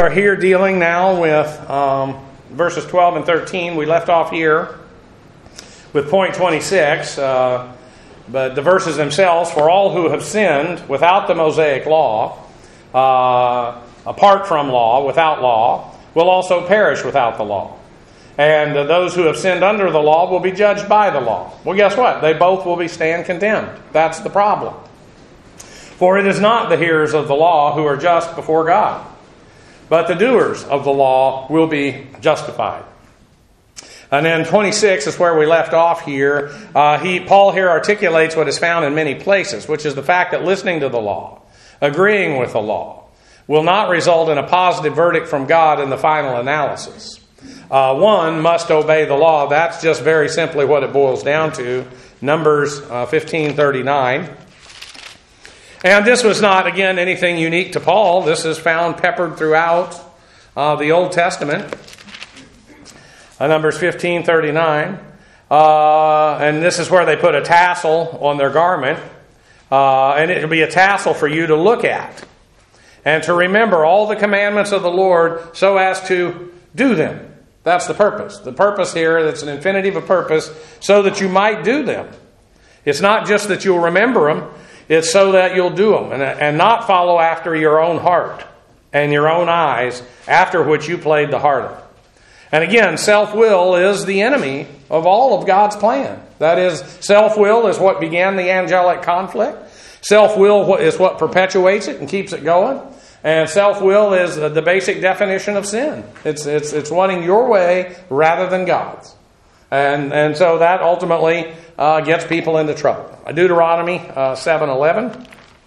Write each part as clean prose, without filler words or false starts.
are here dealing now with verses 12 and 13. We left off here with point 26, but the verses themselves, for all who have sinned without the Mosaic law, apart from law, without law, will also perish without the law. And those who have sinned under the law will be judged by the law. Well, guess what? They both will stand condemned. That's the problem. For it is not the hearers of the law who are just before God, but the doers of the law will be justified. And then 26 is where we left off here. Paul here articulates what is found in many places, which is the fact that listening to the law, agreeing with the law, will not result in a positive verdict from God in the final analysis. One must obey the law. That's just very simply what it boils down to. Numbers 15:39. And this was not, again, anything unique to Paul. This is found peppered throughout the Old Testament. Numbers 15:39. And this is where they put a tassel on their garment. And it will be a tassel for you to look at and to remember all the commandments of the Lord so as to do them. That's the purpose. The purpose here, that's an infinitive of purpose, so that you might do them. It's not just that you'll remember them, it's so that you'll do them and not follow after your own heart and your own eyes, after which you played the harlot. And again, self-will is the enemy of all of God's plan. That is, self-will is what began the angelic conflict. Self-will is what perpetuates it and keeps it going. And self-will is the basic definition of sin. It's wanting your way rather than God's. And so that ultimately gets people into trouble. Deuteronomy 7:11.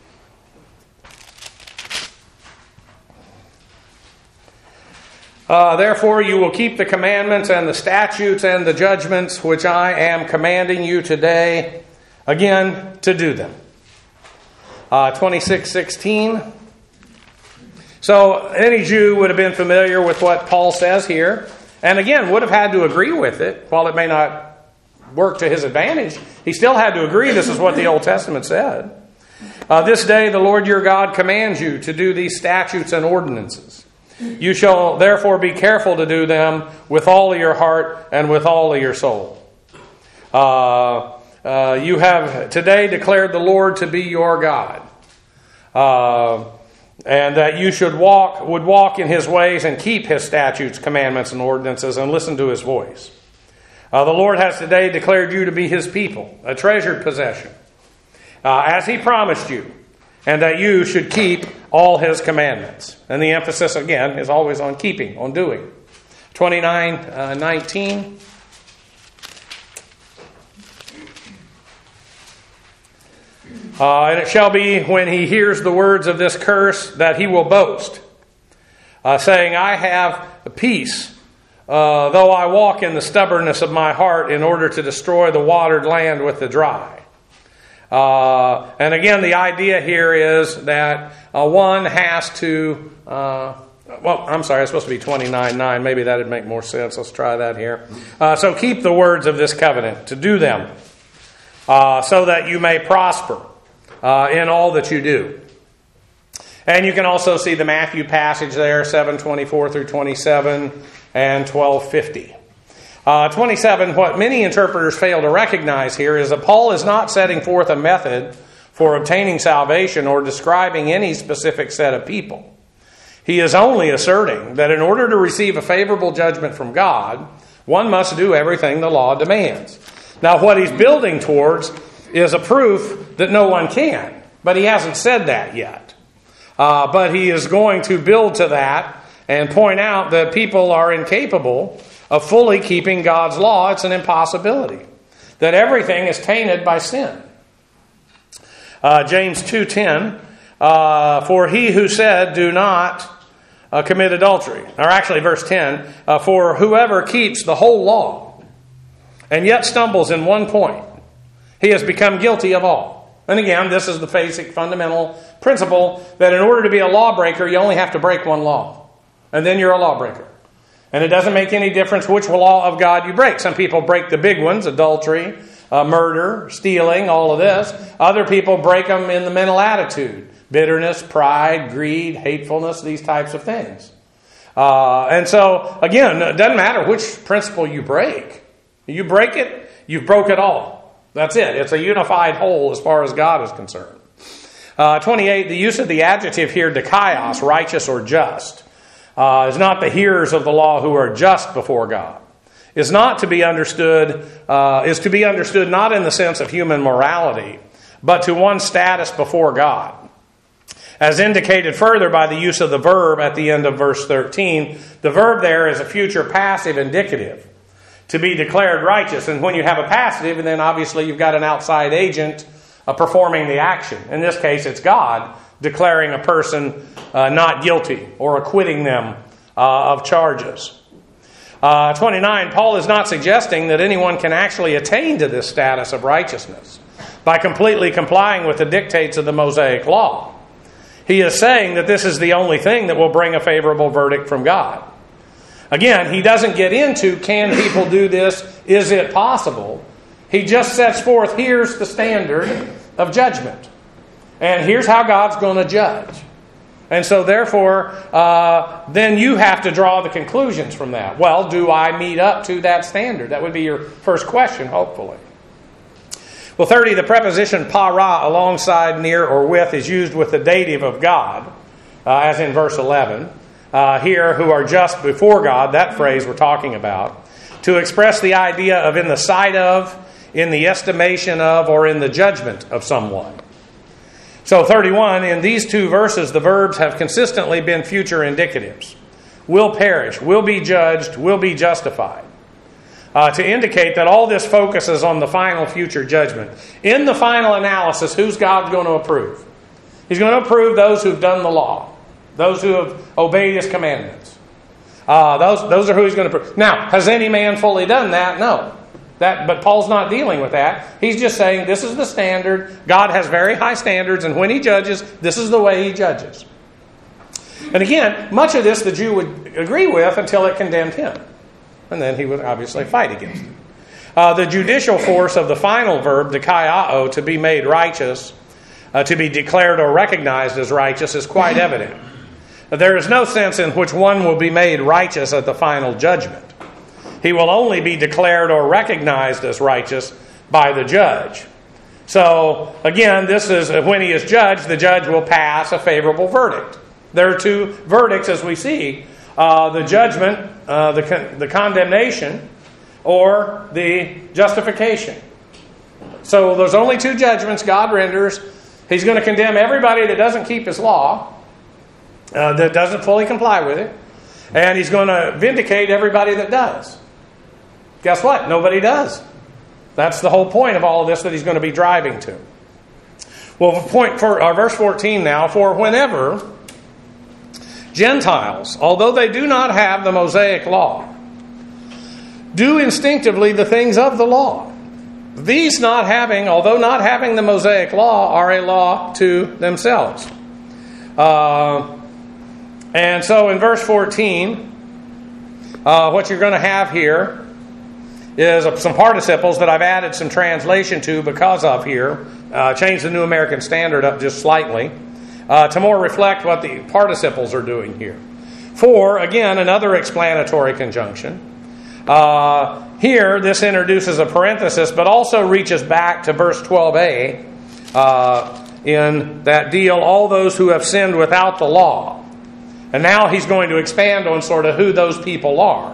Therefore you will keep the commandments and the statutes and the judgments which I am commanding you today, again, to do them. 26:16. So any Jew would have been familiar with what Paul says here, and again would have had to agree with it. While it may not work to his advantage, he still had to agree this is what the Old Testament said. This day the Lord your God commands you to do these statutes and ordinances. You shall therefore be careful to do them with all of your heart and with all of your soul. You have today declared the Lord to be your God. And that you would walk in his ways and keep his statutes, commandments, and ordinances, and listen to his voice. The Lord has today declared you to be his people, a treasured possession, as he promised you, and that you should keep all his commandments. And the emphasis, again, is always on keeping, on doing. 29:19. And it shall be when he hears the words of this curse that he will boast, saying, I have peace, though I walk in the stubbornness of my heart in order to destroy the watered land with the dry. And again, the idea here is that one has to... it's supposed to be 29:9. Maybe that would make more sense. Let's try that here. So keep the words of this covenant, to do them, so that you may prosper in all that you do. And you can also see the Matthew passage there, 7:24 through 27 and 12:50. 27, what many interpreters fail to recognize here is that Paul is not setting forth a method for obtaining salvation or describing any specific set of people. He is only asserting that in order to receive a favorable judgment from God, one must do everything the law demands. Now, what he's building towards is a proof that no one can. But he hasn't said that yet. But he is going to build to that and point out that people are incapable of fully keeping God's law. It's an impossibility. That everything is tainted by sin. James 2:10, for he who said, do not commit adultery. Or actually, verse 10, for whoever keeps the whole law and yet stumbles in one point, he has become guilty of all. And again, this is the basic fundamental principle that in order to be a lawbreaker, you only have to break one law. And then you're a lawbreaker. And it doesn't make any difference which law of God you break. Some people break the big ones, adultery, murder, stealing, all of this. Other people break them in the mental attitude. Bitterness, pride, greed, hatefulness, these types of things. And so, again, it doesn't matter which principle you break. You break it, you've broke it all. That's it. It's a unified whole as far as God is concerned. 28, the use of the adjective here, dikaios, righteous or just, is not the hearers of the law who are just before God. Is to be understood not in the sense of human morality, but to one's status before God. As indicated further by the use of the verb at the end of verse 13, the verb there is a future passive indicative, to be declared righteous. And when you have a passive, then obviously you've got an outside agent performing the action. In this case, it's God declaring a person not guilty or acquitting them of charges. 29, Paul is not suggesting that anyone can actually attain to this status of righteousness by completely complying with the dictates of the Mosaic law. He is saying that this is the only thing that will bring a favorable verdict from God. Again, he doesn't get into, can people do this? Is it possible? He just sets forth, here's the standard of judgment. And here's how God's going to judge. And so therefore, then you have to draw the conclusions from that. Well, do I meet up to that standard? That would be your first question, hopefully. Well, 30, the preposition para, alongside, near, or with, is used with the dative of God, as in verse 11. Here, who are just before God, that phrase we're talking about, to express the idea of in the sight of, in the estimation of, or in the judgment of someone. So 31, in these two verses, the verbs have consistently been future indicatives. Will perish, will be judged, will be justified. To indicate that all this focuses on the final future judgment. In the final analysis, who's God going to approve? He's going to approve those who've done the law. Those who have obeyed His commandments. Those are who He's going to approve. Now, has any man fully done that? No. But Paul's not dealing with that. He's just saying this is the standard. God has very high standards, and when He judges, this is the way He judges. And again, much of this the Jew would agree with until it condemned him. And then he would obviously fight against it. The judicial force of the final verb, dikaiao, to be made righteous, to be declared or recognized as righteous, is quite evident. There is no sense in which one will be made righteous at the final judgment. He will only be declared or recognized as righteous by the judge. So, again, this is when he is judged, the judge will pass a favorable verdict. There are two verdicts, as we see. The judgment, the condemnation, or the justification. So there's only two judgments God renders. He's going to condemn everybody that doesn't keep His law, that doesn't fully comply with it. And He's going to vindicate everybody that does. Guess what? Nobody does. That's the whole point of all of this that He's going to be driving to. Well, verse 14 now, for whenever Gentiles, although they do not have the Mosaic law, do instinctively the things of the law. These although not having the Mosaic law, are a law to themselves. And so in verse 14, what you're going to have here is some participles that I've added some translation to because of here. Changed the New American Standard up just slightly to more reflect what the participles are doing here. For, again, another explanatory conjunction. Here, this introduces a parenthesis, but also reaches back to verse 12a in that deal, all those who have sinned without the law. And now he's going to expand on sort of who those people are.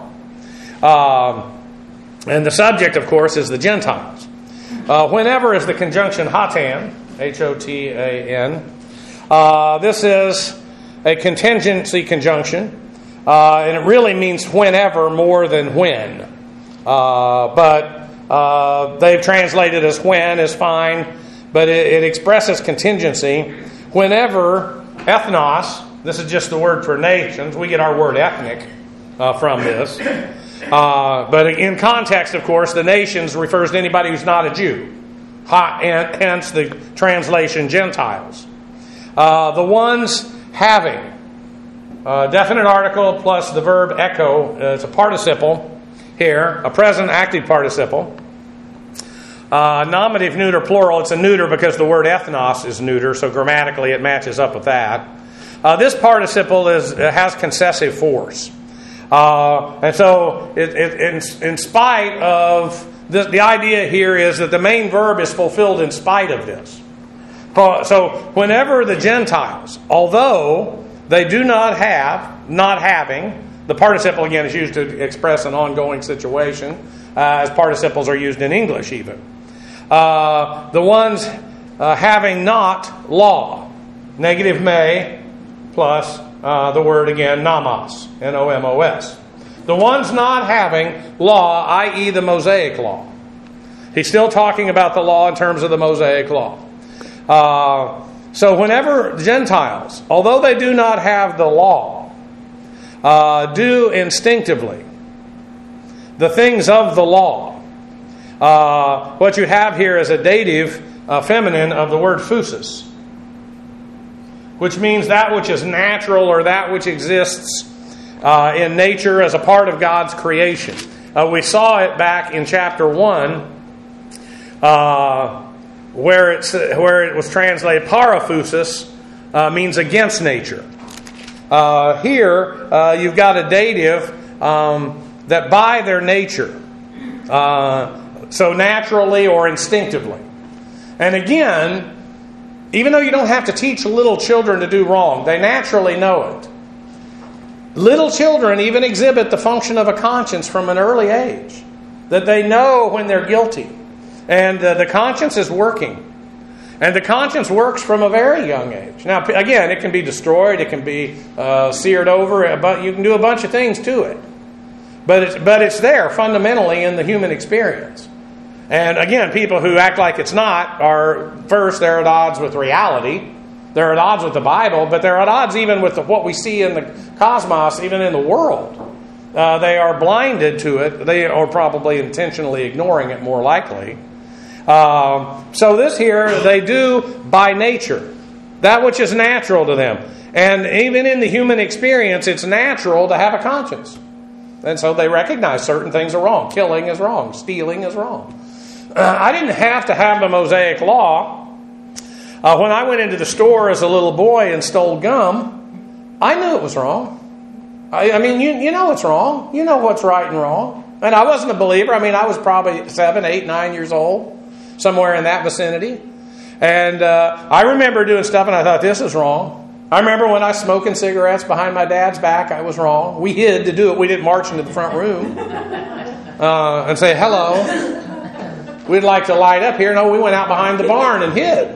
And the subject, of course, is the Gentiles. Whenever is the conjunction hotan, H-O-T-A-N. This is a contingency conjunction, and it really means whenever more than when. But they've translated as when is fine, but it expresses contingency. Whenever ethnos, this is just the word for nations. We get our word ethnic from this. But in context, of course, the nations refers to anybody who's not a Jew. Hence the translation Gentiles. The ones having definite article plus the verb echo. It's a participle here, a present active participle. Nominative neuter plural. It's a neuter because the word ethnos is neuter, so grammatically it matches up with that. This participle has concessive force. And so in spite of the idea here is that the main verb is fulfilled in spite of this. So whenever the Gentiles, although they do not having, the participle again is used to express an ongoing situation, as participles are used in English even. The ones having not law, negative may, plus the word again, nomos, N-O-M-O-S. The ones not having law, i.e. the Mosaic law. He's still talking about the law in terms of the Mosaic law. So whenever Gentiles, although they do not have the law, do instinctively the things of the law, what you have here is a dative feminine of the word phusis, which means that which is natural or that which exists in nature as a part of God's creation. We saw it back in chapter 1 where it was translated paraphusis, means against nature. Here you've got a dative that by their nature, so naturally or instinctively. And again, even though you don't have to teach little children to do wrong, they naturally know it. Little children even exhibit the function of a conscience from an early age, that they know when they're guilty. And the conscience is working. And the conscience works from a very young age. Now, again, it can be destroyed, it can be seared over, but you can do a bunch of things to it. But it's there fundamentally in the human experience. And again, people who act like it's not are, first, they're at odds with reality. They're at odds with the Bible, but they're at odds even with what we see in the cosmos, even in the world. They are blinded to it. They are probably intentionally ignoring it, more likely. So this here, they do by nature, that which is natural to them. And even in the human experience, it's natural to have a conscience. And so they recognize certain things are wrong. Killing is wrong. Stealing is wrong. I didn't have to have the Mosaic law. When I went into the store as a little boy and stole gum, I knew it was wrong. I mean, you know it's wrong. You know what's right and wrong. And I wasn't a believer. I mean, I was probably 7, 8, 9 years old, somewhere in that vicinity. And I remember doing stuff and I thought, this is wrong. I remember when I was smoking cigarettes behind my dad's back, I was wrong. We hid to do it. We didn't march into the front room and say, hello. We'd like to light up here. No, we went out behind the barn and hid.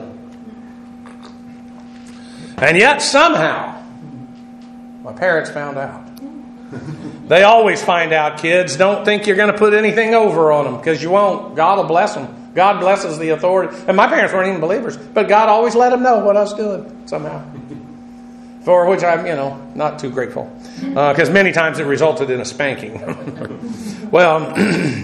And yet somehow, my parents found out. They always find out, kids. Don't think you're going to put anything over on them, because you won't. God will bless them. God blesses the authority. And my parents weren't even believers, but God always let them know what I was doing somehow. For which I'm, not too grateful. Because many times it resulted in a spanking. Well,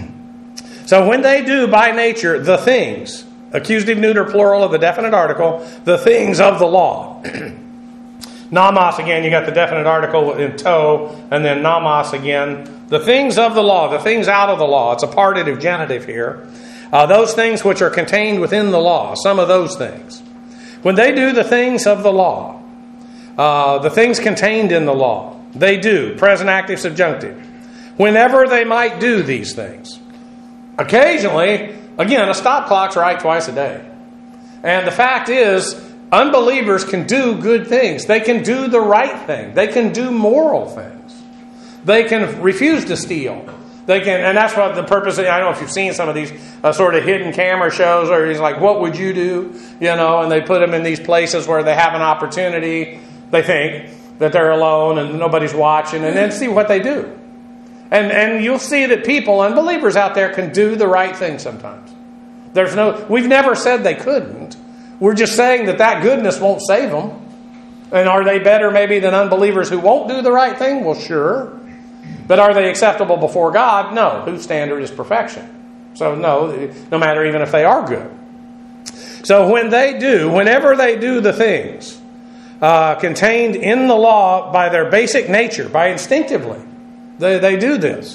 so when they do by nature the things, accusative neuter plural of the definite article, the things of the law. Nomos again, you got the definite article in to, and then nomos again. The things of the law, the things out of the law. It's a partitive genitive here. Those things which are contained within the law, some of those things. When they do the things of the law, the things contained in the law, they do, present active subjunctive. Whenever they might do these things. Occasionally, again, a stop clock's right twice a day. And the fact is, unbelievers can do good things. They can do the right thing. They can do moral things. They can refuse to steal. They can, and that's what the purpose of, I don't know if you've seen some of these sort of hidden camera shows where he's like, what would you do? And they put them in these places where they have an opportunity. They think that they're alone and nobody's watching, and then see what they do. And you'll see that people, unbelievers out there, can do the right thing sometimes. We've never said they couldn't. We're just saying that goodness won't save them. And are they better maybe than unbelievers who won't do the right thing? Well, sure. But are they acceptable before God? No. Whose standard is perfection? So no matter even if they are good. So whenever they do the things contained in the law by their basic nature, by instinctively, they do this.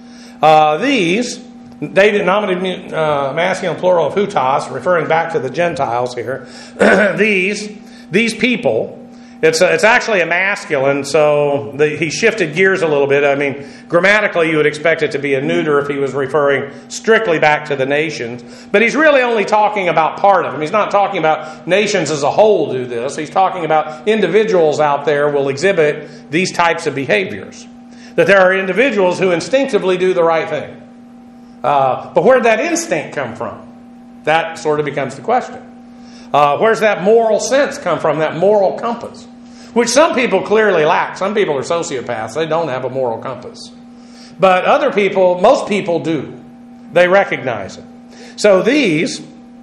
These, dated nominative masculine plural of hutas, referring back to the Gentiles here, these people It's actually a masculine, so he shifted gears a little bit. I mean, grammatically you would expect it to be a neuter if he was referring strictly back to the nations. But he's really only talking about part of them. He's not talking about nations as a whole do this. He's talking about individuals out there will exhibit these types of behaviors. That there are individuals who instinctively do the right thing. But where did that instinct come from? That sort of becomes the question. Where's that moral sense come from, that moral compass? Which some people clearly lack. Some people are sociopaths. They don't have a moral compass. But other people, most people do. They recognize it. So these,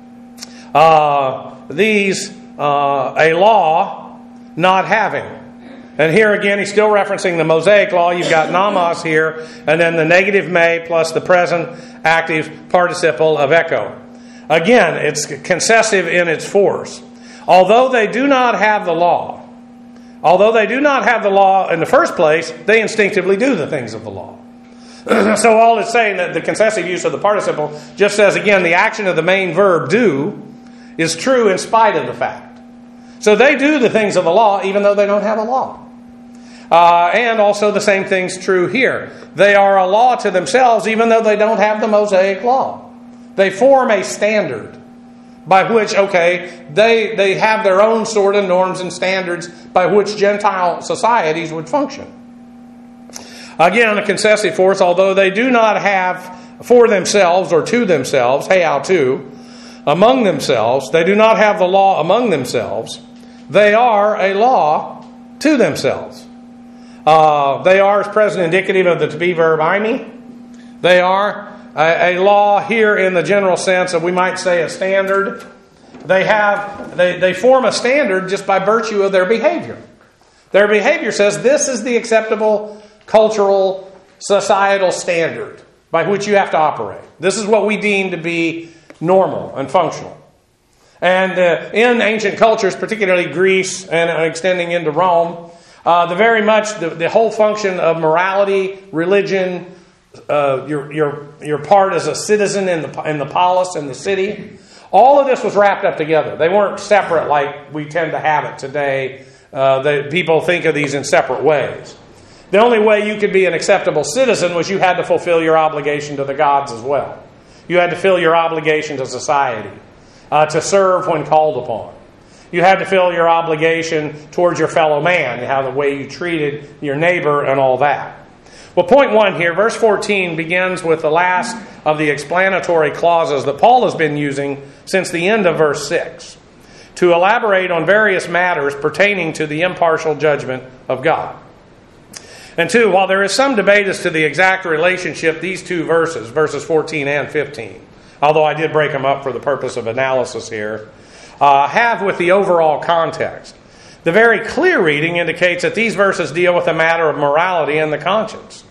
a law not having. And here again, he's still referencing the Mosaic law. You've got nomos here, and then the negative me plus the present active participle of echo. Again, it's concessive in its force. Although they do not have the law in the first place, they instinctively do the things of the law. So all it's saying that the concessive use of the participle just says, again, the action of the main verb do is true in spite of the fact. So they do the things of the law even though they don't have a law. And also the same thing's true here. They are a law to themselves even though they don't have the Mosaic law. They form a standard by which, they have their own sort of norms and standards by which Gentile societies would function. Again, a concessive force, although they do not have for themselves or to themselves, among themselves, they do not have the law among themselves, they are a law to themselves. They are, as present indicative of the to be verb eimi. They are a law here in the general sense of, we might say, a standard. They form a standard just by virtue of their behavior. Their behavior says this is the acceptable cultural, societal standard by which you have to operate. This is what we deem to be normal and functional. And in ancient cultures, particularly Greece and extending into Rome, the whole function of morality, religion, your part as a citizen in the polis, in the city, all of this was wrapped up together. They weren't separate like we tend to have it today. People think of these in separate ways. The only way you could be an acceptable citizen was you had to fulfill your obligation to the gods as well. You had to fill your obligation to society, to serve when called upon. You had to fill your obligation towards your fellow man, how the way you treated your neighbor and all that. Well, point 1 here, verse 14 begins with the last of the explanatory clauses that Paul has been using since the end of verse 6 to elaborate on various matters pertaining to the impartial judgment of God. And 2, while there is some debate as to the exact relationship these two verses 14 and 15, although I did break them up for the purpose of analysis here, have with the overall context. The very clear reading indicates that these verses deal with a matter of morality and the conscience.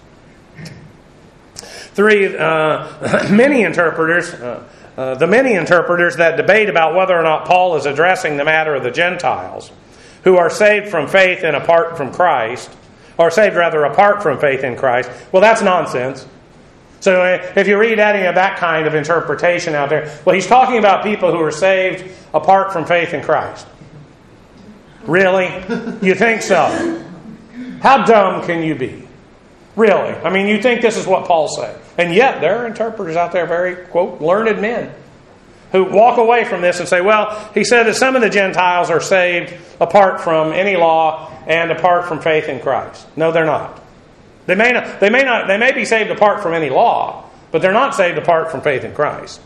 3, the many interpreters that debate about whether or not Paul is addressing the matter of the Gentiles who are saved from faith and apart from Christ, or saved rather apart from faith in Christ, well, that's nonsense. So if you read any of that kind of interpretation out there, well, he's talking about people who are saved apart from faith in Christ. Really? You think so? How dumb can you be? Really? I mean, you think this is what Paul said. And yet, there are interpreters out there, very, quote, learned men, who walk away from this and say, well, he said that some of the Gentiles are saved apart from any law and apart from faith in Christ. No, they're not. They may be saved apart from any law, but they're not saved apart from faith in Christ.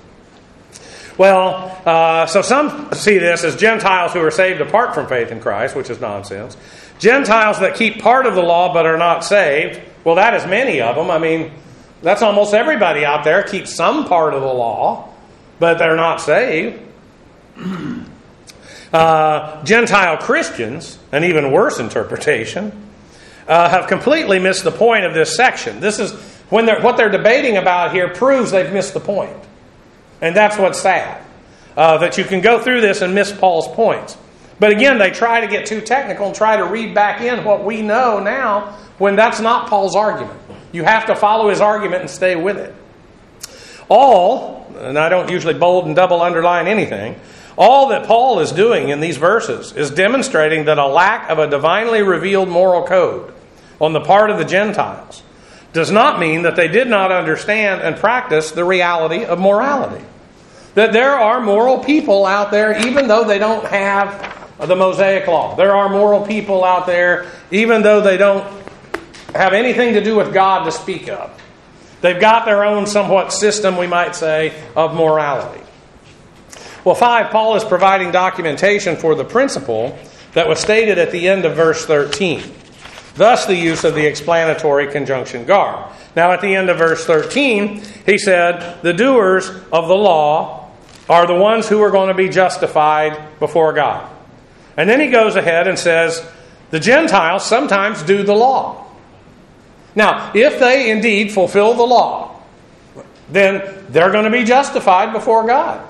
Well, so some see this as Gentiles who are saved apart from faith in Christ, which is nonsense. Gentiles that keep part of the law but are not saved, well, that is many of them. I mean, that's almost everybody out there keeps some part of the law, but they're not saved. Gentile Christians, an even worse interpretation, have completely missed the point of this section. This is what they're debating about here proves they've missed the point. And that's what's sad. That you can go through this and miss Paul's points. But again, they try to get too technical and try to read back in what we know now when that's not Paul's argument. You have to follow his argument and stay with it. All, and I don't usually bold and double underline anything, All that Paul is doing in these verses is demonstrating that a lack of a divinely revealed moral code on the part of the Gentiles does not mean that they did not understand and practice the reality of morality. That there are moral people out there even though they don't have the Mosaic Law. There are moral people out there even though they don't have anything to do with God to speak of. They've got their own somewhat system, we might say, of morality. Well, 5, Paul is providing documentation for the principle that was stated at the end of verse 13. Thus the use of the explanatory conjunction gar. Now at the end of verse 13, he said, the doers of the law are the ones who are going to be justified before God. And then he goes ahead and says, the Gentiles sometimes do the law. Now, if they indeed fulfill the law, then they're going to be justified before God.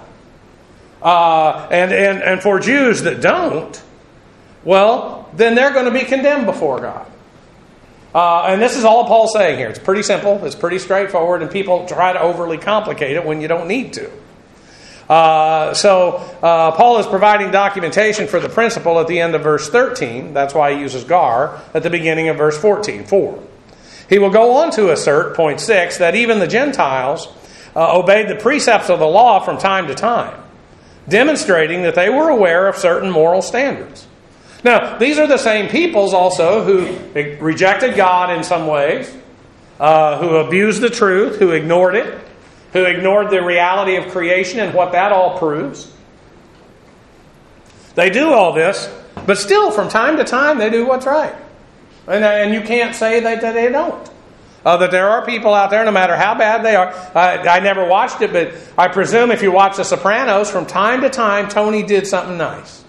And for Jews that don't, well, then they're going to be condemned before God. And this is all Paul's saying here. It's pretty simple. It's pretty straightforward. And people try to overly complicate it when you don't need to. So Paul is providing documentation for the principle at the end of verse 13. That's why he uses gar at the beginning of verse 14. 4. He will go on to assert, point 6, that even the Gentiles obeyed the precepts of the law from time to time, demonstrating that they were aware of certain moral standards. Now, these are the same peoples also who rejected God in some ways, who abused the truth, who ignored it, who ignored the reality of creation and what that all proves. They do all this, but still from time to time they do what's right. And you can't say that they don't. That there are people out there, no matter how bad they are. I never watched it, but I presume if you watch The Sopranos, from time to time, Tony did something nice.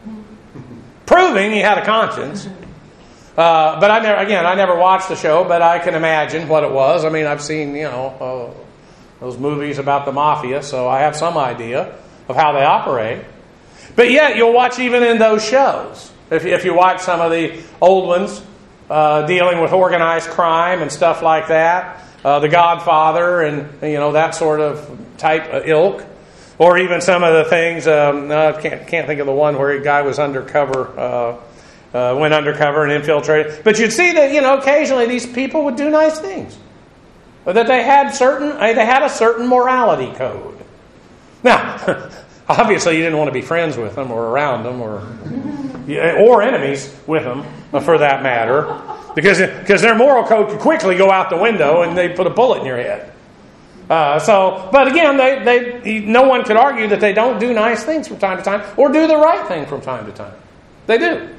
Proving he had a conscience. But I never watched the show, but I can imagine what it was. I mean, I've seen, those movies about the mafia, so I have some idea of how they operate. But yet, you'll watch even in those shows. If you watch some of the old ones, dealing with organized crime and stuff like that, The Godfather and that sort of type ilk, or even some of the things. I can't think of the one where a guy was undercover, went undercover and infiltrated. But you'd see that occasionally these people would do nice things, that they had a certain morality code. Now, obviously, you didn't want to be friends with them or around them or enemies with them, for that matter, because their moral code could quickly go out the window and they put a bullet in your head. But again, no one could argue that they don't do nice things from time to time or do the right thing from time to time. They do.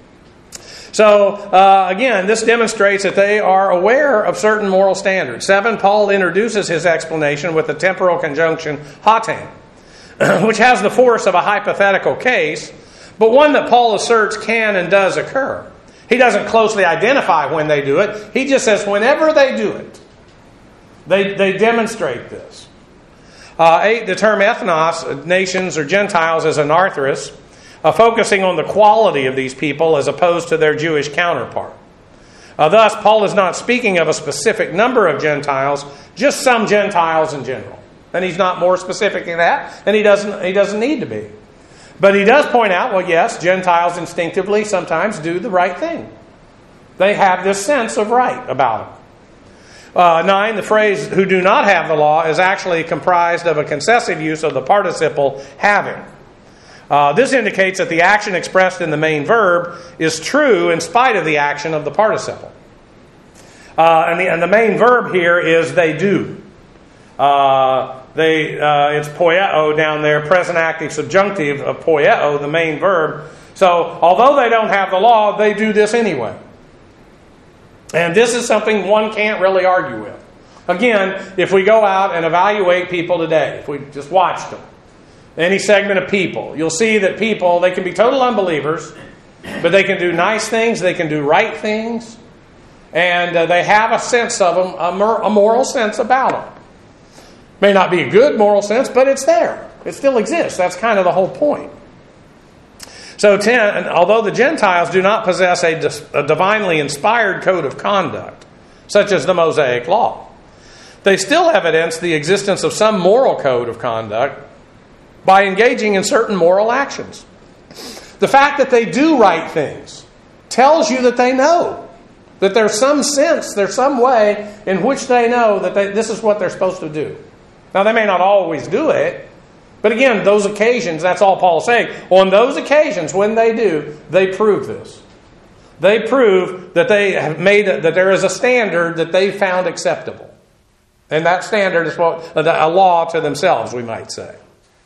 So, again, this demonstrates that they are aware of certain moral standards. 7, Paul introduces his explanation with the temporal conjunction haten, which has the force of a hypothetical case, but one that Paul asserts can and does occur. He doesn't closely identify when they do it. He just says whenever they do it, they demonstrate this. 8, the term ethnos, nations or Gentiles, is anarthrous, focusing on the quality of these people as opposed to their Jewish counterpart. Thus, Paul is not speaking of a specific number of Gentiles, just some Gentiles in general. And he's not more specific than that, and he doesn't need to be. But he does point out, well, yes, Gentiles instinctively sometimes do the right thing. They have this sense of right about them. 9, the phrase who do not have the law is actually comprised of a concessive use of the participle having. This indicates that the action expressed in the main verb is true in spite of the action of the participle. And the main verb here is they do. It's poieo down there, present active subjunctive of poieo, the main verb. So, although they don't have the law, they do this anyway. And this is something one can't really argue with. Again, if we go out and evaluate people today, if we just watch them, any segment of people, you'll see that people, they can be total unbelievers, but they can do nice things, they can do right things, and they have a sense of them, a moral sense about them. May not be a good moral sense, but it's there. It still exists. That's kind of the whole point. So 10, although the Gentiles do not possess a divinely inspired code of conduct, such as the Mosaic Law, they still evidence the existence of some moral code of conduct by engaging in certain moral actions. The fact that they do right things tells you that they know. That there's some sense, there's some way in which they know that this is what they're supposed to do. Now, they may not always do it, but again, those occasions, that's all Paul's saying. On those occasions, when they do, they prove this. They prove that they have that there is a standard that they found acceptable. And that standard is a law to themselves, we might say.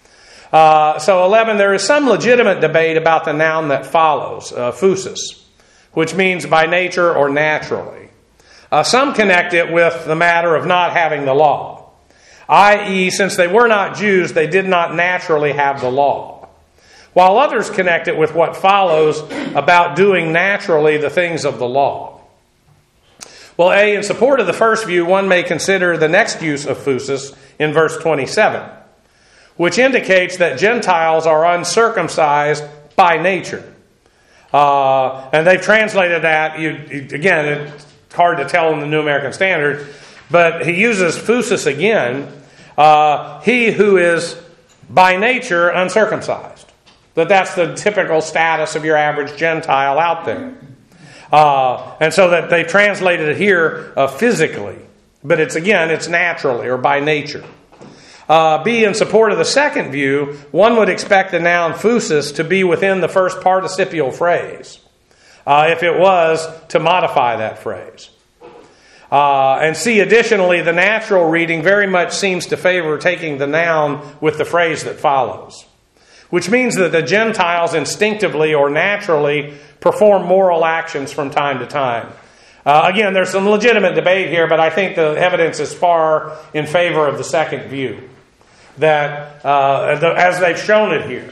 So 11, there is some legitimate debate about the noun that follows, phusis, which means by nature or naturally. Some connect it with the matter of not having the law, i.e., since they were not Jews, they did not naturally have the law. While others connect it with what follows about doing naturally the things of the law. Well, in support of the first view, one may consider the next use of phusis in verse 27, which indicates that Gentiles are uncircumcised by nature. And they've translated that, again, it's hard to tell in the New American Standard, but he uses phusis again, he who is by nature uncircumcised. That's the typical status of your average Gentile out there. And so that they translated it here physically. But it's naturally or by nature. In support of the second view, one would expect the noun phusis to be within the first participial phrase, if it was to modify that phrase. And see, additionally, the natural reading very much seems to favor taking the noun with the phrase that follows, which means that the Gentiles instinctively or naturally perform moral actions from time to time. Again, there's some legitimate debate here, but I think the evidence is far in favor of the second view. That, as they've shown it here,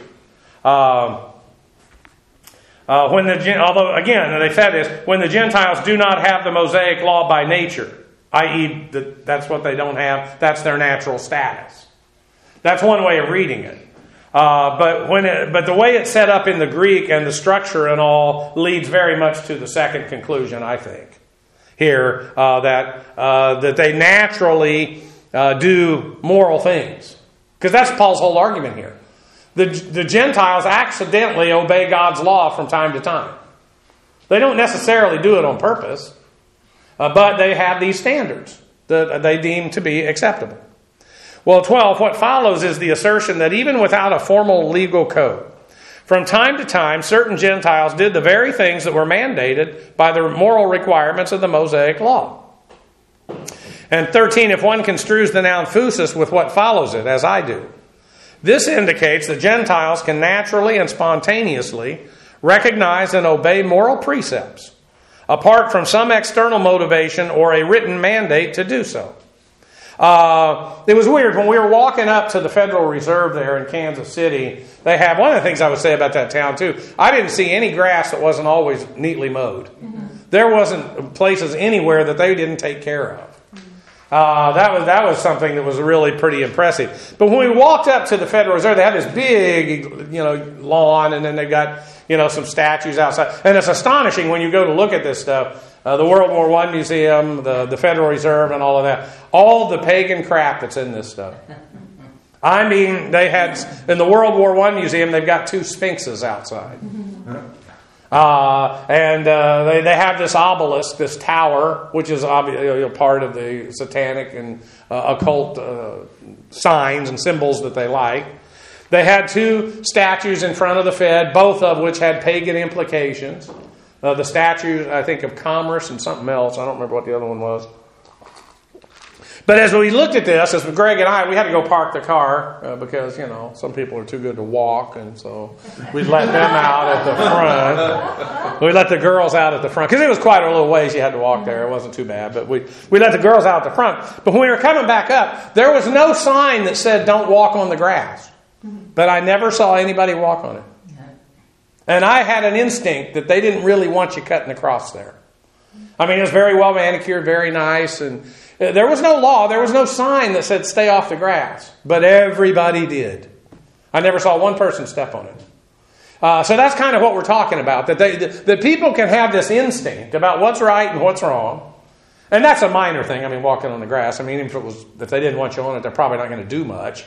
although again, they said this, when the Gentiles do not have the Mosaic law by nature, i.e., that's what they don't have, that's their natural status. That's one way of reading it. But the way it's set up in the Greek and the structure and all leads very much to the second conclusion, I think. Here, that they naturally do moral things. Because that's Paul's whole argument here. The Gentiles accidentally obey God's law from time to time. They don't necessarily do it on purpose, but they have these standards that they deem to be acceptable. Well, 12, what follows is the assertion that even without a formal legal code, from time to time, certain Gentiles did the very things that were mandated by the moral requirements of the Mosaic law. And 13, if one construes the noun phusis with what follows it, as I do, this indicates that Gentiles can naturally and spontaneously recognize and obey moral precepts, apart from some external motivation or a written mandate to do so. It was weird. When we were walking up to the Federal Reserve there in Kansas City, they have, one of the things I would say about that town too, I didn't see any grass that wasn't always neatly mowed. There wasn't places anywhere that they didn't take care of. That was something that was really pretty impressive. But when we walked up to the Federal Reserve, they had this big, lawn, and then they've got, some statues outside. And it's astonishing when you go to look at this stuff. The World War I Museum, the Federal Reserve, and all of that. All the pagan crap that's in this stuff. I mean, they had, in the World War I Museum, they've got 2 sphinxes outside. And they have this obelisk, this tower, which is obviously part of the satanic and occult signs and symbols that they like. They had 2 statues in front of the Fed, both of which had pagan implications. The statue, I think, of commerce and something else. I don't remember what the other one was. But as we looked at this, as Greg and I, we had to go park the car because, some people are too good to walk. And so we let them out at the front. We let the girls out at the front. Because it was quite a little ways you had to walk there. It wasn't too bad. But we let the girls out at the front. But when we were coming back up, there was no sign that said, don't walk on the grass. But I never saw anybody walk on it. And I had an instinct that they didn't really want you cutting across there. I mean, it was very well manicured, very nice. And there was no law. There was no sign that said stay off the grass. But everybody did. I never saw one person step on it. So that's kind of what we're talking about. That people can have this instinct about what's right and what's wrong. And that's a minor thing. I mean, walking on the grass. I mean, if they didn't want you on it, they're probably not going to do much.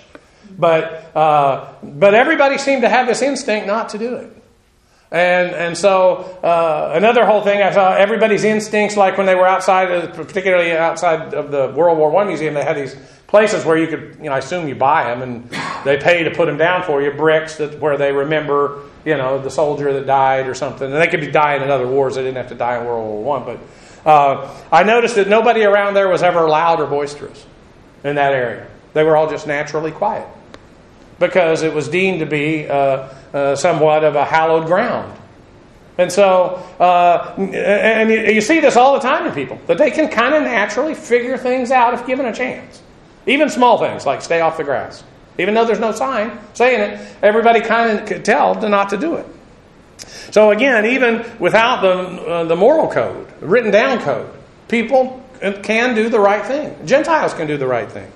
But everybody seemed to have this instinct not to do it. And so another whole thing, I saw everybody's instincts, like when they were particularly outside of the World War I Museum, they had these places where you could, I assume you buy them, and they pay to put them down for you, bricks where they remember, the soldier that died or something. And they could be dying in other wars. They didn't have to die in World War I. But I noticed that nobody around there was ever loud or boisterous in that area. They were all just naturally quiet because it was deemed to be somewhat of a hallowed ground. And so, and you see this all the time in people, that they can kind of naturally figure things out if given a chance. Even small things like stay off the grass. Even though there's no sign saying it, everybody kind of could tell not to do it. So again, even without the moral code, the written down code, people can do the right thing. Gentiles can do the right thing.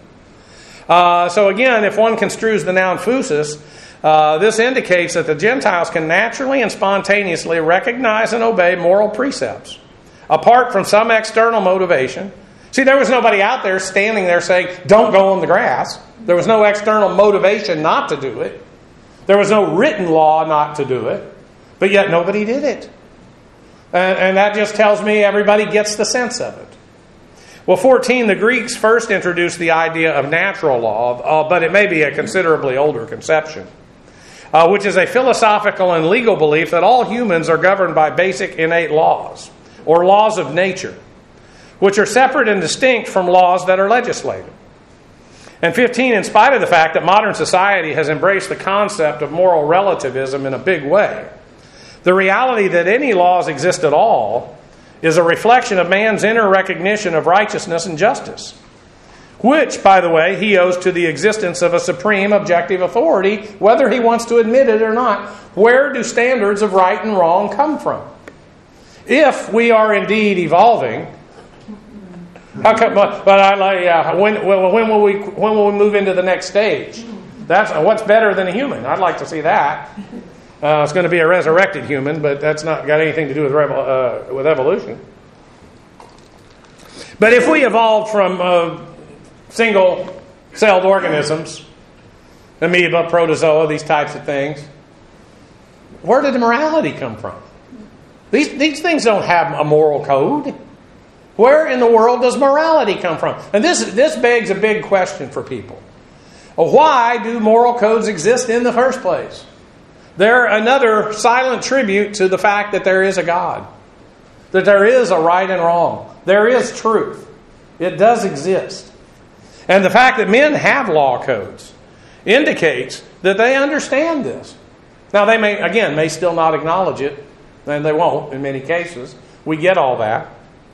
So again, if one construes the noun phusis, this indicates that the Gentiles can naturally and spontaneously recognize and obey moral precepts, apart from some external motivation. See, there was nobody out there standing there saying, don't go on the grass. There was no external motivation not to do it. There was no written law not to do it. But yet nobody did it. And that just tells me everybody gets the sense of it. Well, 14, the Greeks first introduced the idea of natural law, but it may be a considerably older conception, which is a philosophical and legal belief that all humans are governed by basic innate laws, or laws of nature, which are separate and distinct from laws that are legislated. And 15, in spite of the fact that modern society has embraced the concept of moral relativism in a big way, the reality that any laws exist at all is a reflection of man's inner recognition of righteousness and justice, which, by the way, he owes to the existence of a supreme objective authority, whether he wants to admit it or not. Where do standards of right and wrong come from? If we are indeed evolving, how come? But when will we move into the next stage? That's what's better than a human. I'd like to see that. It's going to be a resurrected human, but that's not got anything to do with evolution. But if we evolved from single-celled organisms, amoeba, protozoa, these types of things, where did the morality come from? These things don't have a moral code. Where in the world does morality come from? And this begs a big question for people. Why do moral codes exist in the first place? They're another silent tribute to the fact that there is a God. That there is a right and wrong. There is truth. It does exist. And the fact that men have law codes indicates that they understand this. Now they may still not acknowledge it, and they won't in many cases. We get all that.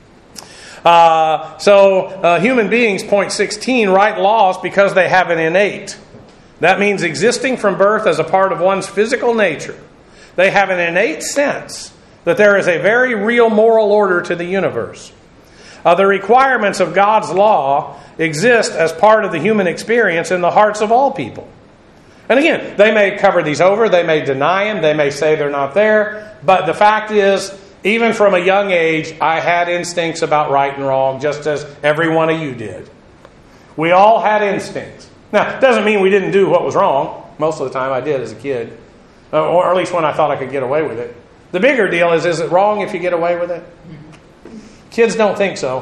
So human beings, point 16, write laws because they have an innate. That means existing from birth as a part of one's physical nature. They have an innate sense that there is a very real moral order to the universe. The requirements of God's law exist as part of the human experience in the hearts of all people. And again, they may cover these over, they may deny them, they may say they're not there, but the fact is, even from a young age, I had instincts about right and wrong, just as every one of you did. We all had instincts. Now, it doesn't mean we didn't do what was wrong. Most of the time I did as a kid. Or at least when I thought I could get away with it. The bigger deal is it wrong if you get away with it? Kids don't think so.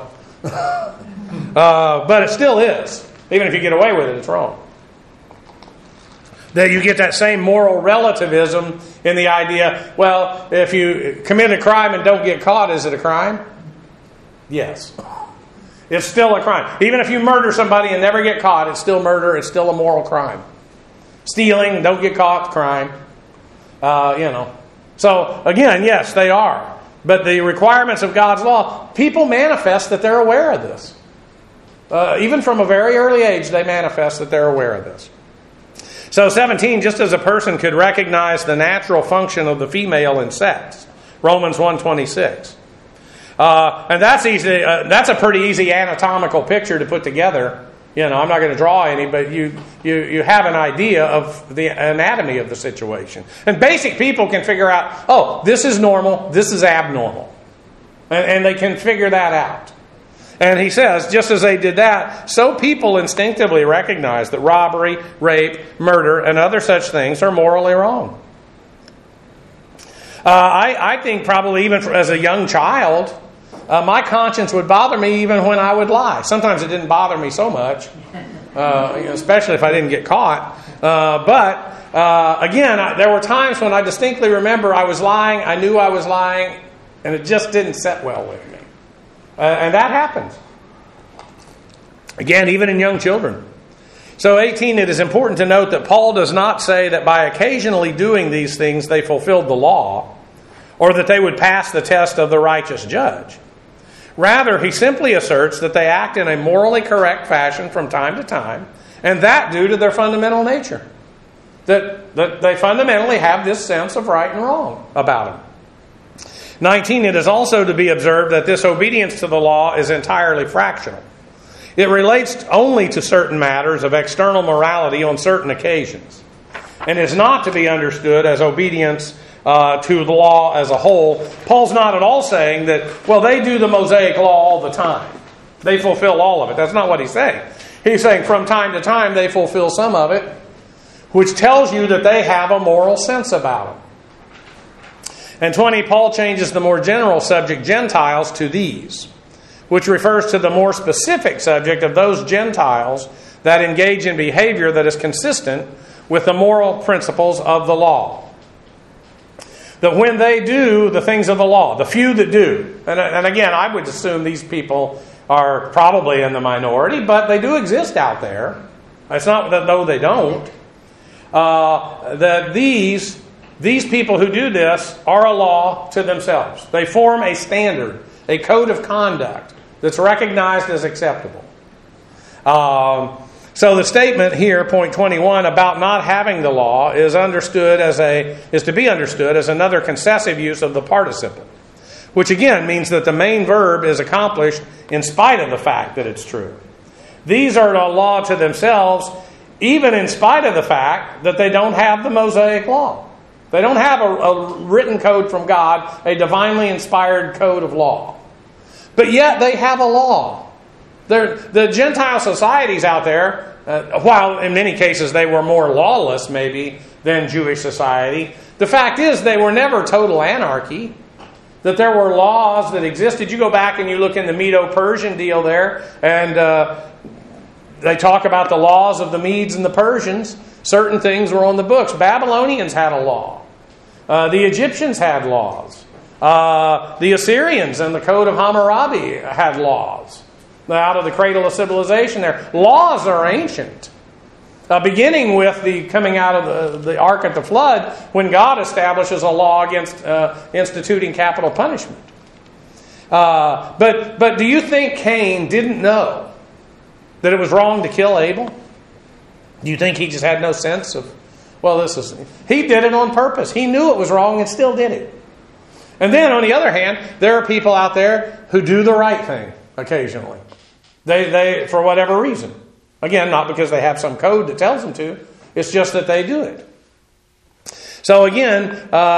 But it still is. Even if you get away with it, it's wrong. That you get that same moral relativism in the idea, well, if you commit a crime and don't get caught, is it a crime? Yes. It's still a crime. Even if you murder somebody and never get caught, it's still murder. It's still a moral crime. Stealing, don't get caught, crime. So, again, yes, they are. But the requirements of God's law, people manifest that they're aware of this. Even from a very early age, they manifest that they're aware of this. So 17, just as a person could recognize the natural function of the female in sex, Romans 1:26. And that's easy. That's a pretty easy anatomical picture to put together. I'm not going to draw any, but you have an idea of the anatomy of the situation. And basic people can figure out, oh, this is normal, this is abnormal. And they can figure that out. And he says, just as they did that, so people instinctively recognize that robbery, rape, murder, and other such things are morally wrong. I think probably even as a young child, my conscience would bother me even when I would lie. Sometimes it didn't bother me so much, especially if I didn't get caught. Again, there were times when I distinctly remember I was lying, I knew I was lying, and it just didn't set well with me. And that happens. Again, even in young children. So 18, it is important to note that Paul does not say that by occasionally doing these things they fulfilled the law, or that they would pass the test of the righteous judge. Rather, he simply asserts that they act in a morally correct fashion from time to time, and that due to their fundamental nature. That they fundamentally have this sense of right and wrong about them. 19, it is also to be observed that this obedience to the law is entirely fractional. It relates only to certain matters of external morality on certain occasions, and is not to be understood as obedience to the law as a whole. Paul's not at all saying that, well, they do the Mosaic law all the time. They fulfill all of it. That's not what he's saying. He's saying from time to time they fulfill some of it, which tells you that they have a moral sense about it. And 20, Paul changes the more general subject, Gentiles, to these, which refers to the more specific subject of those Gentiles that engage in behavior that is consistent with the moral principles of the law. That when they do the things of the law, the few that do, and again, I would assume these people are probably in the minority, but they do exist out there. It's not that though they don't. That these people who do this are a law to themselves. They form a standard, a code of conduct that's recognized as acceptable. So the statement here, point 21, about not having the law is to be understood as another concessive use of the participle, which again means that the main verb is accomplished in spite of the fact that it's true. These are a law to themselves, even in spite of the fact that they don't have the Mosaic law. They don't have a written code from God, a divinely inspired code of law. But yet they have a law. The Gentile societies out there, while in many cases they were more lawless maybe than Jewish society, the fact is they were never total anarchy. That there were laws that existed. You go back and you look in the Medo-Persian deal there, and they talk about the laws of the Medes and the Persians. Certain things were on the books. Babylonians had a law. The Egyptians had laws. The Assyrians and the Code of Hammurabi had laws. Out of the cradle of civilization there. Laws are ancient. Beginning with the coming out of the ark at the flood, when God establishes a law against instituting capital punishment. But do you think Cain didn't know that it was wrong to kill Abel? Do you think he just had no sense of, he did it on purpose. He knew it was wrong and still did it. And then on the other hand, there are people out there who do the right thing occasionally. They for whatever reason. Again, not because they have some code that tells them to. It's just that they do it. So again,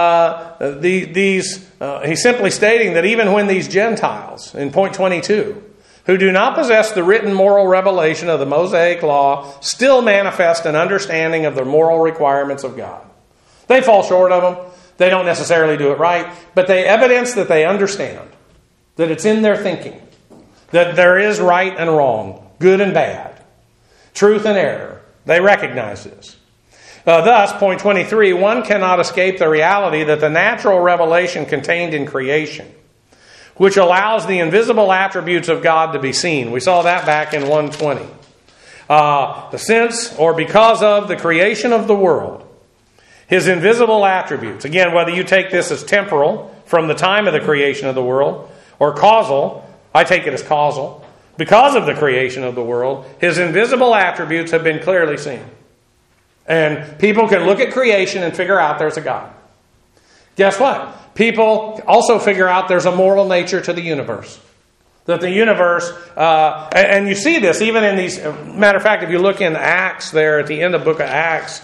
he's simply stating that even when these Gentiles, in point 22, who do not possess the written moral revelation of the Mosaic law, still manifest an understanding of the moral requirements of God. They fall short of them. They don't necessarily do it right, but they evidence that they understand, that it's in their thinking, that there is right and wrong, good and bad, truth and error. They recognize this. Thus, point 23, one cannot escape the reality that the natural revelation contained in creation, which allows the invisible attributes of God to be seen. We saw that back in 120. Since or because of the creation of the world, His invisible attributes, again, whether you take this as temporal, from the time of the creation of the world, or causal, I take it as causal, because of the creation of the world, His invisible attributes have been clearly seen. And people can look at creation and figure out there's a God. Guess what? People also figure out there's a moral nature to the universe. That the universe, and you see this even in these, matter of fact, if you look in Acts there at the end of the book of Acts,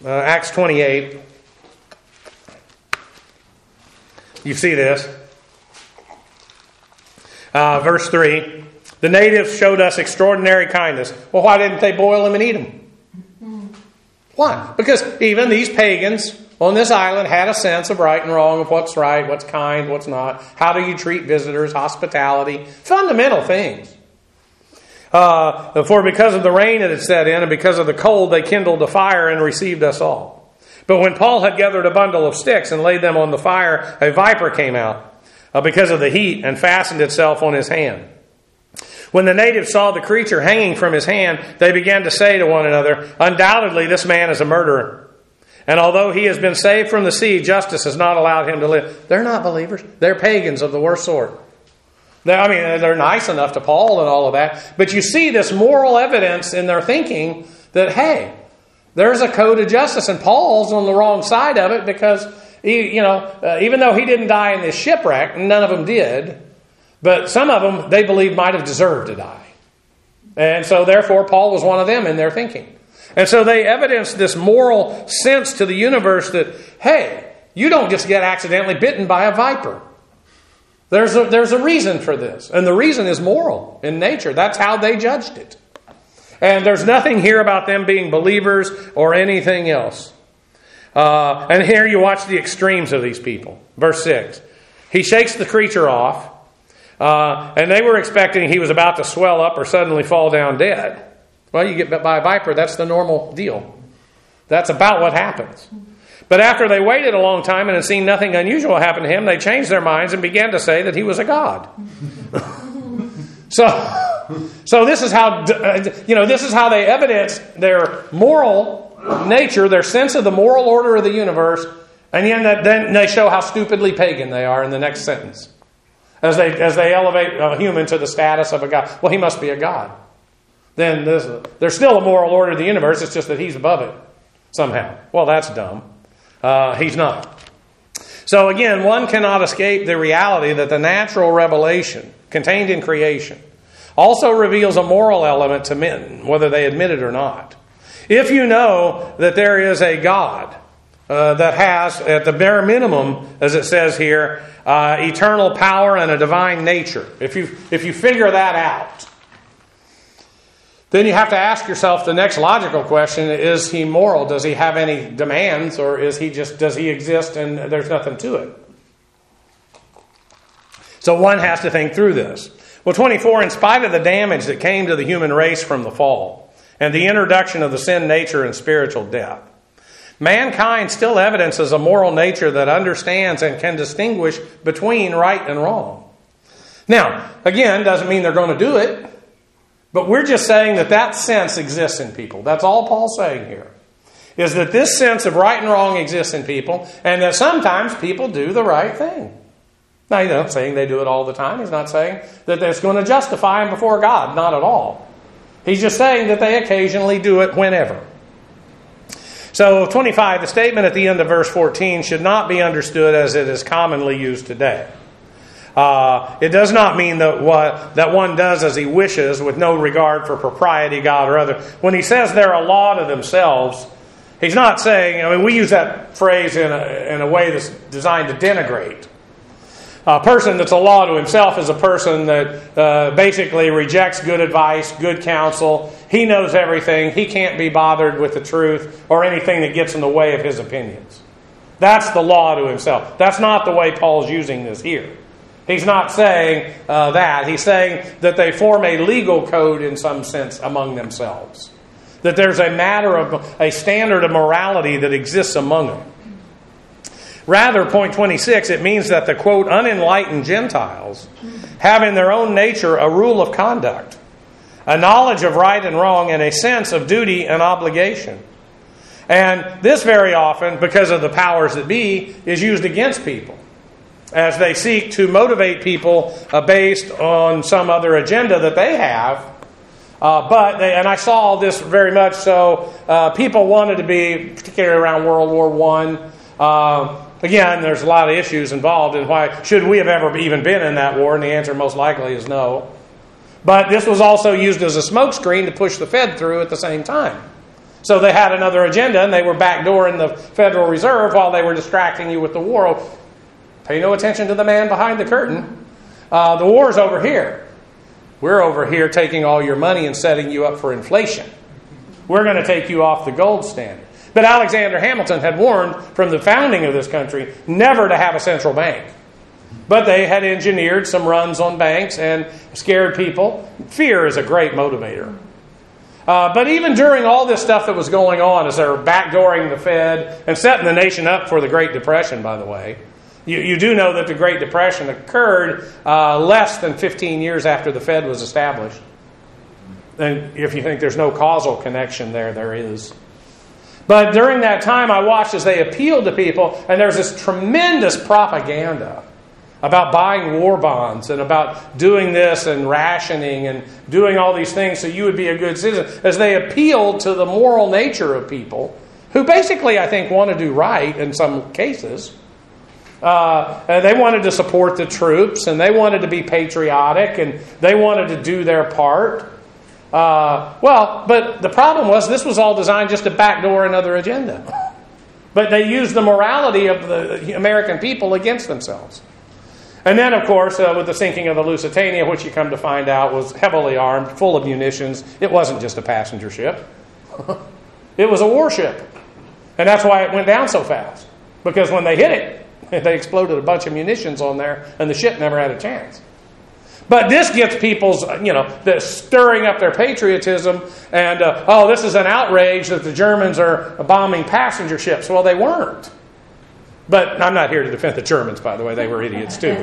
Acts 28. You see this. Verse 3. The natives showed us extraordinary kindness. Well, why didn't they boil them and eat them? Why? Because even these pagans on this island had a sense of right and wrong, of what's right, what's kind, what's not. How do you treat visitors, hospitality, fundamental things. For because of the rain that had set in and because of the cold, they kindled a fire and received us all. But when Paul had gathered a bundle of sticks and laid them on the fire, a viper came out because of the heat and fastened itself on his hand. When the natives saw the creature hanging from his hand, they began to say to one another, "Undoubtedly this man is a murderer. And although he has been saved from the sea, justice has not allowed him to live." They're not believers. They're pagans of the worst sort. They're nice enough to Paul and all of that. But you see this moral evidence in their thinking that, hey, there's a code of justice. And Paul's on the wrong side of it because, even though he didn't die in this shipwreck, none of them did. But some of them, they believe, might have deserved to die. And so, therefore, Paul was one of them in their thinking. And so they evidenced this moral sense to the universe that, hey, you don't just get accidentally bitten by a viper. There's a reason for this. And the reason is moral in nature. That's how they judged it. And there's nothing here about them being believers or anything else. And here you watch the extremes of these people. Verse 6. He shakes the creature off. And they were expecting he was about to swell up or suddenly fall down dead. Well, you get bit by a viper, that's the normal deal. That's about what happens. But after they waited a long time and had seen nothing unusual happen to him, they changed their minds and began to say that he was a god. So this is how they evidence their moral nature, their sense of the moral order of the universe, and then they show how stupidly pagan they are in the next sentence. As they elevate a human to the status of a god. Well, he must be a god. Then there's still a moral order of the universe. It's just that he's above it somehow. Well, that's dumb. He's not. So again, one cannot escape the reality that the natural revelation contained in creation also reveals a moral element to men, whether they admit it or not. If you know that there is a God that has, at the bare minimum, as it says here, eternal power and a divine nature, if you figure that out, then you have to ask yourself the next logical question: is he moral? Does he have any demands, or does he exist and there's nothing to it? So one has to think through this. Well, 24, in spite of the damage that came to the human race from the fall and the introduction of the sin nature and spiritual death, mankind still evidences a moral nature that understands and can distinguish between right and wrong. Now, again, doesn't mean they're going to do it. But we're just saying that sense exists in people. That's all Paul's saying here. Is that this sense of right and wrong exists in people, and that sometimes people do the right thing. Now, he's not saying they do it all the time. He's not saying that it's going to justify them before God. Not at all. He's just saying that they occasionally do it whenever. So, 25, the statement at the end of verse 14 should not be understood as it is commonly used today. It does not mean that one does as he wishes with no regard for propriety, God, or other. When he says they're a law to themselves, he's not saying, we use that phrase in a way that's designed to denigrate. A person that's a law to himself is a person that basically rejects good advice, good counsel. He knows everything. He can't be bothered with the truth or anything that gets in the way of his opinions. That's the law to himself. That's not the way Paul's using this here. He's not saying that. He's saying that they form a legal code in some sense among themselves. That there's a standard of morality that exists among them. Rather, point 26, it means that the, quote, unenlightened Gentiles have in their own nature a rule of conduct, a knowledge of right and wrong, and a sense of duty and obligation. And this very often, because of the powers that be, is used against people, as they seek to motivate people based on some other agenda that they have. And I saw this very much so. People wanted to be, particularly around World War I. Again, there's a lot of issues involved in why should we have ever even been in that war, and the answer most likely is no. But this was also used as a smokescreen to push the Fed through at the same time. So they had another agenda, and they were backdooring the Federal Reserve while they were distracting you with the war. Pay no attention to the man behind the curtain. The war's over here. We're over here taking all your money and setting you up for inflation. We're going to take you off the gold standard. But Alexander Hamilton had warned from the founding of this country never to have a central bank. But they had engineered some runs on banks and scared people. Fear is a great motivator. But even during all this stuff that was going on, as they were backdooring the Fed and setting the nation up for the Great Depression, by the way, you do know that the Great Depression occurred less than 15 years after the Fed was established. And if you think there's no causal connection there, there is. But during that time, I watched as they appealed to people, and there's this tremendous propaganda about buying war bonds and about doing this and rationing and doing all these things so you would be a good citizen, as they appealed to the moral nature of people who basically, I think, want to do right in some cases. They wanted to support the troops, and they wanted to be patriotic, and they wanted to do their part. But the problem was this was all designed just to backdoor another agenda. But they used the morality of the American people against themselves. And then, of course, with the sinking of the Lusitania, which you come to find out was heavily armed, full of munitions. It wasn't just a passenger ship. It was a warship. And that's why it went down so fast. Because when they hit it, they exploded a bunch of munitions on there, and the ship never had a chance. But this gets people's, stirring up their patriotism, and, this is an outrage that the Germans are bombing passenger ships. Well, they weren't. But I'm not here to defend the Germans, by the way. They were idiots, too.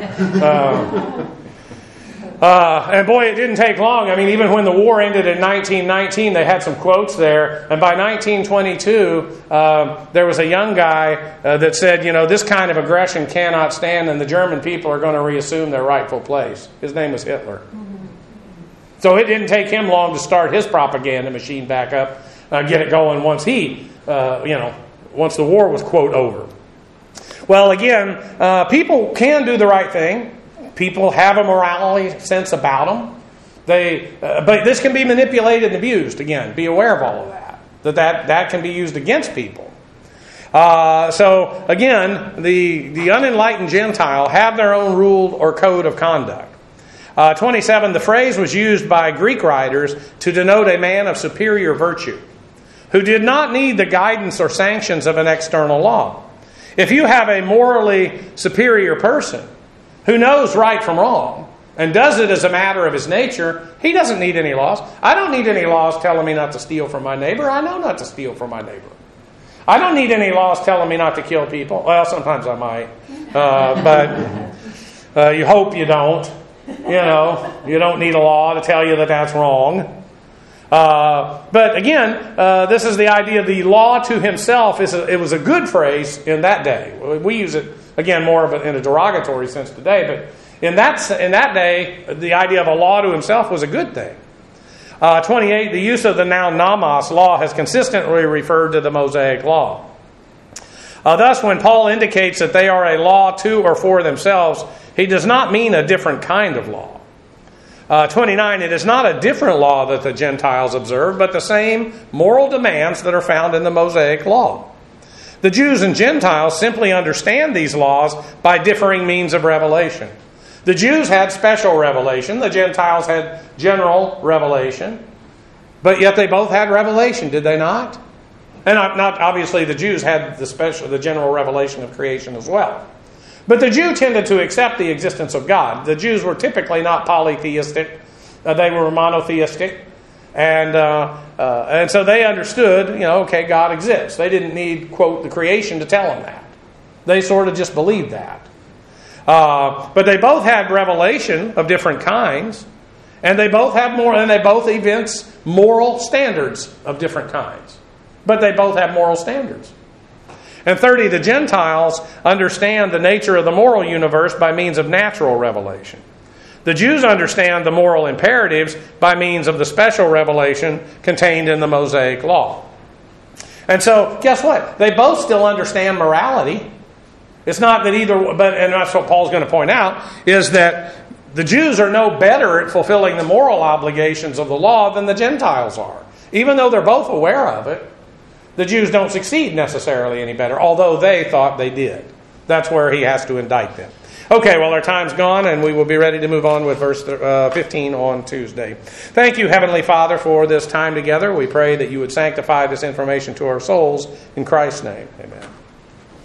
And boy, it didn't take long. I mean, even when the war ended in 1919, they had some quotes there. And by 1922, there was a young guy that said, this kind of aggression cannot stand, and the German people are going to reassume their rightful place. His name was Hitler. So it didn't take him long to start his propaganda machine back up, get it going once once the war was, quote, over. Well, again, people can do the right thing. People have a morality sense about them. But this can be manipulated and abused. Again, be aware of all of that. That can be used against people. So, again, the unenlightened Gentile have their own rule or code of conduct. 27, the phrase was used by Greek writers to denote a man of superior virtue who did not need the guidance or sanctions of an external law. If you have a morally superior person who knows right from wrong and does it as a matter of his nature, he doesn't need any laws. I don't need any laws telling me not to steal from my neighbor. I know not to steal from my neighbor. I don't need any laws telling me not to kill people. Well, sometimes I might. But you hope you don't. You don't need a law to tell you that that's wrong. But again, this is the idea of the law to himself. It was a good phrase in that day. We use it, again, more of in a derogatory sense today. But in that day, the idea of a law to himself was a good thing. 28, the use of the noun nomos, law, has consistently referred to the Mosaic law. Thus, when Paul indicates that they are a law to or for themselves, he does not mean a different kind of law. 29, it is not a different law that the Gentiles observe, but the same moral demands that are found in the Mosaic law. The Jews and Gentiles simply understand these laws by differing means of revelation. The Jews had special revelation. The Gentiles had general revelation. But yet they both had revelation, did they not? And not obviously the Jews had the general revelation of creation as well. But the Jew tended to accept the existence of God. The Jews were typically not polytheistic. They were monotheistic. And so they understood, God exists. They didn't need, quote, the creation to tell them that. They sort of just believed that. But they both had revelation of different kinds. And they both evince moral standards of different kinds. But they both have moral standards. And 30, the Gentiles understand the nature of the moral universe by means of natural revelation. The Jews understand the moral imperatives by means of the special revelation contained in the Mosaic law. And so, guess what? They both still understand morality. It's not that and that's what Paul's going to point out, is that the Jews are no better at fulfilling the moral obligations of the law than the Gentiles are. Even though they're both aware of it, the Jews don't succeed necessarily any better, although they thought they did. That's where he has to indict them. Okay, well, our time's gone, and we will be ready to move on with verse 15 on Tuesday. Thank you, Heavenly Father, for this time together. We pray that you would sanctify this information to our souls. In Christ's name, amen.